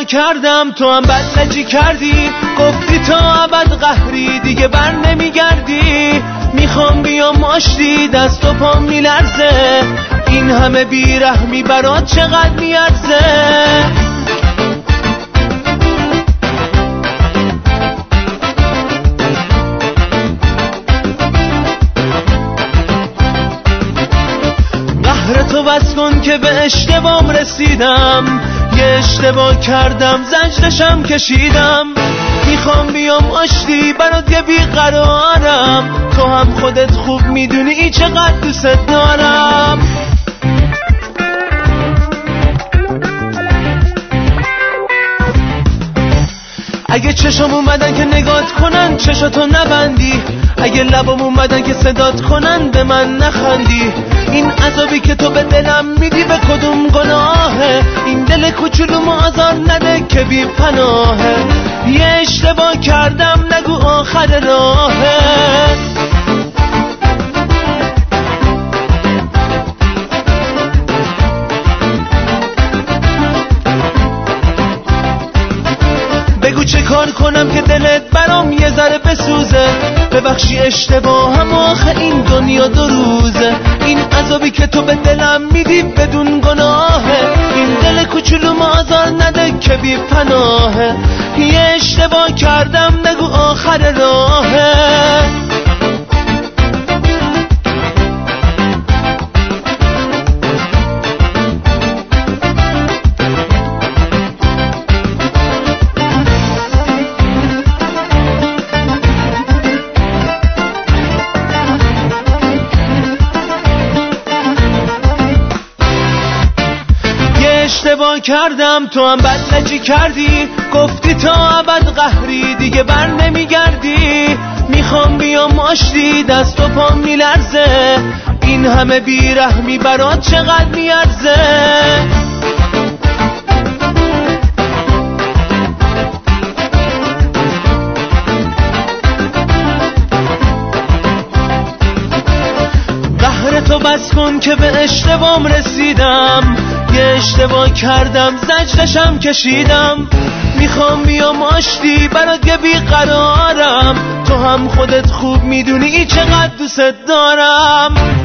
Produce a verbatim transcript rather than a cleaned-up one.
کردم تو هم بدلجی کردی، گفتی تا ابد قهری دیگه بر نمیگردی. میخوام بیام آشتی دست و پام میلرزه، این همه بیرحمی برات چقدر میارزه. تو بس کن که به اشتباهم رسیدم، یه اشتباه کردم زجرشم کشیدم. میخوام بیام آشتی برات یه بیقرارم، تو هم خودت خوب میدونی ای چقدر دوست دارم. اگه چشم اومدن که نگات کنن چشاتو نبندی، اگه لبم اومدن که صدات کنن به من نخندی. این عذابی که تو به دلم میدی به کدوم گناهه؟ این دل کوچولو آزار نده که بی پناهه. یه اشتباه کردم نگو آخر راهه. بگو چه کار کنم که دلت برام یه ذره بسوزه، ببخشی اشتباهم آخه این دنیا دو روزه. این عذابی که تو به دلم میدی بدون گناهه، این دل کوچولو آزار نده که بی پناهه. یه اشتباه کردم نگو آخر راهه. اشتباه کردم تو هم بدلجی کردی، گفتی تا ابد قهری دیگه بر نمیگردی. میخوام بیام آشتی دست و پام میلرزه، این همه بیرحمی برات چقدر میارزه. قهر تو بس کن که به اشتباهم رسیدم، یه اشتباه کردم زجرشم کشیدم. میخوام بیام آشتی برات یه بیقرارم، تو هم خودت خوب میدونی ای چقدر دوست دارم.